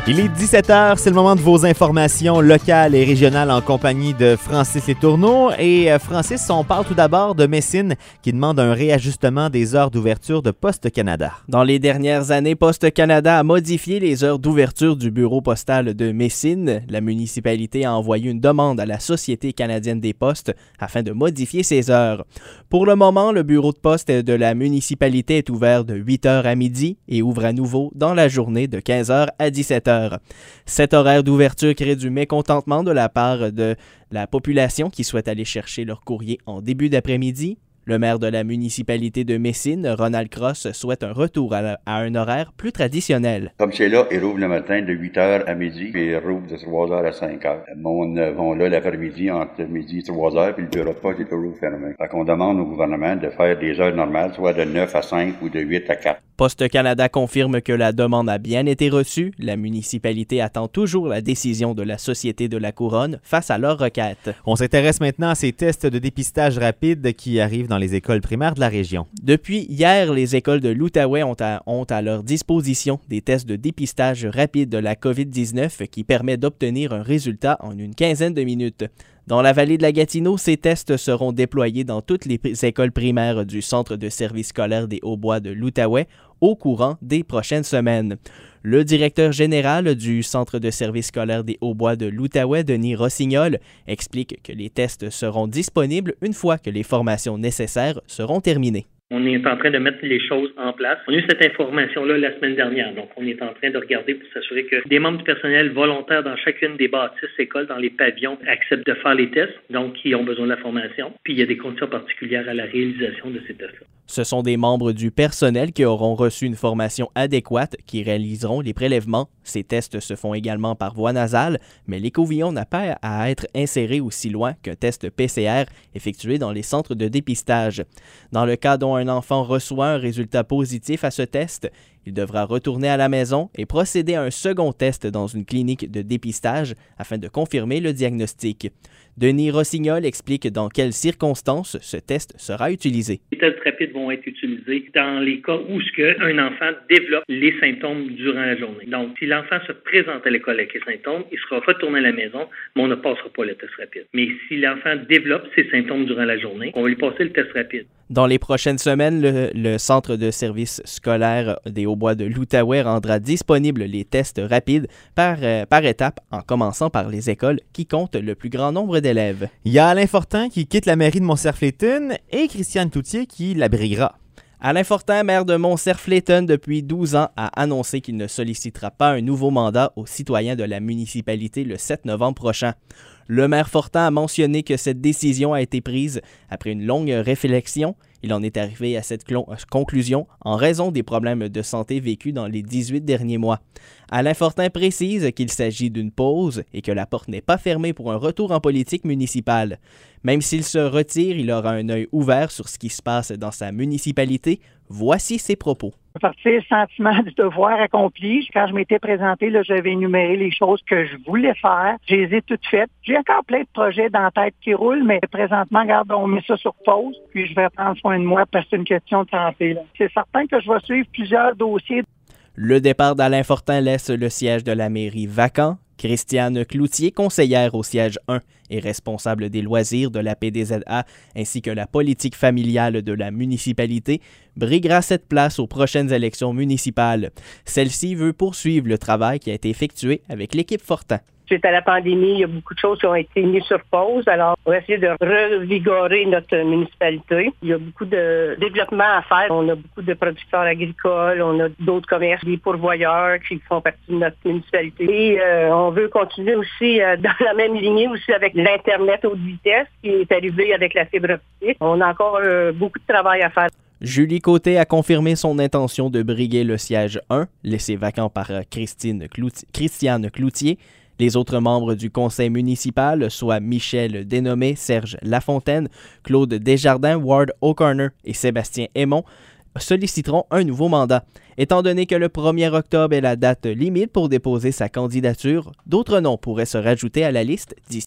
Il est 17h, c'est le moment de vos informations locales et régionales en compagnie de Francis Letourneau. Et Francis, on parle tout d'abord de Messine qui demande un réajustement des heures d'ouverture de Poste Canada. Dans les dernières années, Poste Canada a modifié les heures d'ouverture du bureau postal de Messine. La municipalité a envoyé une demande à la Société canadienne des postes afin de modifier ces heures. Pour le moment, le bureau de poste de la municipalité est ouvert de 8h à midi et ouvre à nouveau dans la journée de 15h à 17h. Cet horaire d'ouverture crée du mécontentement de la part de la population qui souhaite aller chercher leur courrier en début d'après-midi. Le maire de la municipalité de Messine, Ronald Cross, souhaite un retour à un horaire plus traditionnel. Comme c'est là, ils rouvrent le matin de 8h à midi, puis ils rouvrent de 3h à 5h. Le monde vont là l'après-midi, entre midi et 3h, puis le bureau de poste est toujours fermé. Fait qu'on demande au gouvernement de faire des heures normales, soit de 9 à 5 ou de 8 à 4. Poste Canada confirme que la demande a bien été reçue. La municipalité attend toujours la décision de la Société de la Couronne face à leur requête. On s'intéresse maintenant à ces tests de dépistage rapide qui arrivent dans les écoles primaires de la région. Depuis hier, les écoles de l'Outaouais ont à leur disposition des tests de dépistage rapide de la COVID-19 qui permet d'obtenir un résultat en une quinzaine de minutes. Dans la vallée de la Gatineau, ces tests seront déployés dans toutes les écoles primaires du Centre de service scolaire des Hauts-Bois de l'Outaouais au courant des prochaines semaines. Le directeur général du Centre de service scolaire des Hauts-Bois de l'Outaouais, Denis Rossignol, explique que les tests seront disponibles une fois que les formations nécessaires seront terminées. On est en train de mettre les choses en place. On a eu cette information-là la semaine dernière. Donc, on est en train de regarder pour s'assurer que des membres du personnel volontaires dans chacune des bâtisses écoles, dans les pavillons, acceptent de faire les tests, donc qui ont besoin de la formation. Puis, il y a des conditions particulières à la réalisation de ces tests-là. Ce sont des membres du personnel qui auront reçu une formation adéquate qui réaliseront les prélèvements. Ces tests se font également par voie nasale, mais l'écouvillon n'a pas à être inséré aussi loin qu'un test PCR effectué dans les centres de dépistage. Dans le cas dont un enfant reçoit un résultat positif à ce test, il devra retourner à la maison et procéder à un second test dans une clinique de dépistage afin de confirmer le diagnostic. Denis Rossignol explique dans quelles circonstances ce test sera utilisé. Les tests rapides vont être utilisés dans les cas où un enfant développe les symptômes durant la journée. Donc, si l'enfant se présente à l'école avec les symptômes, il sera retourné à la maison, mais on ne passera pas le test rapide. Mais si l'enfant développe ses symptômes durant la journée, on va lui passer le test rapide. Dans les prochaines semaines, le Centre de service scolaire des Hauts-Bois de l'Outaouais rendra disponibles les tests rapides par étape, en commençant par les écoles qui comptent le plus grand nombre d'élèves. Il y a Alain Fortin qui quitte la mairie de Montcerf-Léton et Christiane Cloutier qui l'abriguera. Alain Fortin, maire de Montcerf-Léton depuis 12 ans, a annoncé qu'il ne sollicitera pas un nouveau mandat aux citoyens de la municipalité le 7 novembre prochain. Le maire Fortin a mentionné que cette décision a été prise après une longue réflexion. Il en est arrivé à cette conclusion en raison des problèmes de santé vécus dans les 18 derniers mois. Alain Fortin précise qu'il s'agit d'une pause et que la porte n'est pas fermée pour un retour en politique municipale. Même s'il se retire, il aura un œil ouvert sur ce qui se passe dans sa municipalité. Voici ses propos. À partir du sentiment du devoir accompli, quand je m'étais présenté, là, j'avais énuméré les choses que je voulais faire. Je les ai toutes faites. J'ai encore plein de projets dans la tête qui roulent, mais présentement, regarde, on met ça sur pause, puis je vais prendre soin de moi parce que c'est une question de santé. Là. C'est certain que je vais suivre plusieurs dossiers. Le départ d'Alain Fortin laisse le siège de la mairie vacant. Christiane Cloutier, conseillère au siège 1 et responsable des loisirs de la PDZA ainsi que la politique familiale de la municipalité, briguera cette place aux prochaines élections municipales. Celle-ci veut poursuivre le travail qui a été effectué avec l'équipe Fortin. Suite à la pandémie, il y a beaucoup de choses qui ont été mises sur pause. Alors, on va essayer de revigorer notre municipalité. Il y a beaucoup de développement à faire. On a beaucoup de producteurs agricoles, on a d'autres commerces, des pourvoyeurs qui font partie de notre municipalité. Et on veut continuer aussi dans la même lignée aussi avec l'Internet haute vitesse qui est arrivé avec la fibre optique. On a encore beaucoup de travail à faire. Julie Côté a confirmé son intention de briguer le siège 1, laissé vacant par Christiane Cloutier. Les autres membres du conseil municipal, soit Michel Dénommé, Serge Lafontaine, Claude Desjardins, Ward O'Connor et Sébastien Aymon, solliciteront un nouveau mandat. Étant donné que le 1er octobre est la date limite pour déposer sa candidature, d'autres noms pourraient se rajouter à la liste d'ici